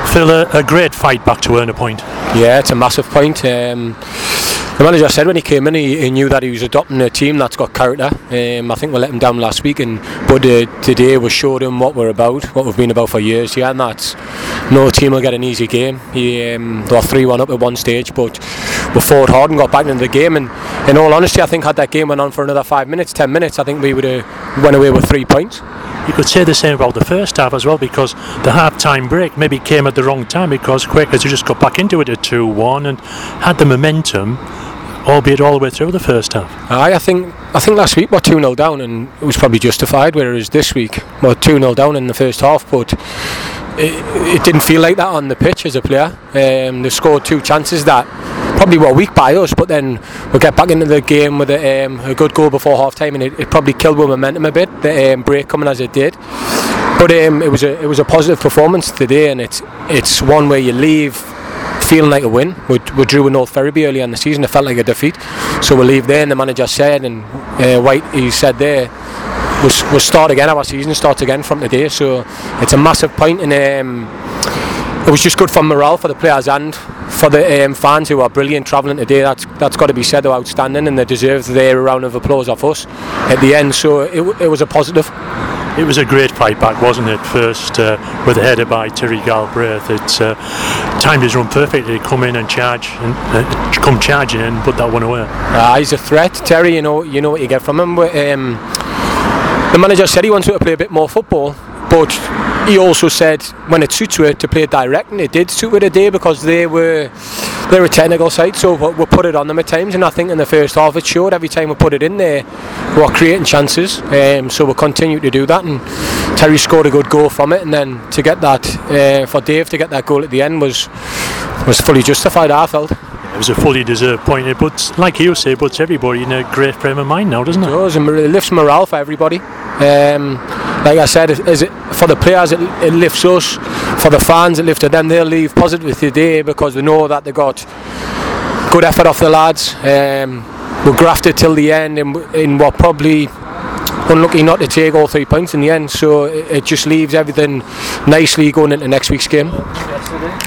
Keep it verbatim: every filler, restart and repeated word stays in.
Phil, a, a great fight back to earn a point. Yeah, it's a massive point. Um, the manager said when he came in, he, he knew that he was adopting a team that's got character. Um, I think we let him down last week, and but uh, today we showed him what we're about, what we've been about for years here, and that's no team will get an easy game. He, um, they were three one up at one stage, but we fought hard and got back into the game. And in all honesty, I think had that game went on for another five minutes, ten minutes, I think we would have went away with three points. You could say the same about the first half as well, because the half-time break maybe came at the wrong time, because Quakers just got back into it at two one and had the momentum, albeit all the way through the first half. Aye, I think I think last week we were two nil down and it was probably justified, whereas this week we were two nil down in the first half, but it, it didn't feel like that on the pitch as a player. Um, they scored two chances that probably were weak by us, but then we'll get back into the game with a, um, a good goal before half time, and it, it probably killed our momentum a bit, the um, break coming as it did. But um, it was a it was a positive performance today, and it's it's one where you leave feeling like a win. We, we drew with North Ferriby earlier in the season, it felt like a defeat, so we'll leave there, and the manager said, and uh, White, he said there, we'll, we'll start again, our season starts again from today, so it's a massive point, and um, it was just good for morale for the players and for the um, fans who are brilliant travelling today. That's that's got to be said, they're outstanding, and they deserve their round of applause off us at the end, so it, it was a positive. It was a great fight back, wasn't it? First uh, with a header by Terry Galbraith. It uh, timed his run perfectly to come in and charge and uh, come charging in and put that one away. Uh, he's a threat, Terry. You know, you know what you get from him. Um, the manager said he wants to play a bit more football, but he also said when it suits her to play direct, and it did suit her today because they were they're a technical side, so we'll put it on them at times, and I think in the first half it showed. Every time we put it in there, we're creating chances, um, so we'll continue to do that, and Terry scored a good goal from it, and then to get that uh, for Dave to get that goal at the end was was fully justified, I felt. It was a fully deserved point. It puts, like you say, puts everybody in a great frame of mind now, doesn't it? It does, and it lifts morale for everybody. Um, like I said, it, is it, for the players it, it lifts us, for the fans it lifted them. They'll leave positive today because they know that they got good effort off the lads. Um, we grafted till the end, and in what probably unlucky not to take all three points in the end, so it, it just leaves everything nicely going into next week's game.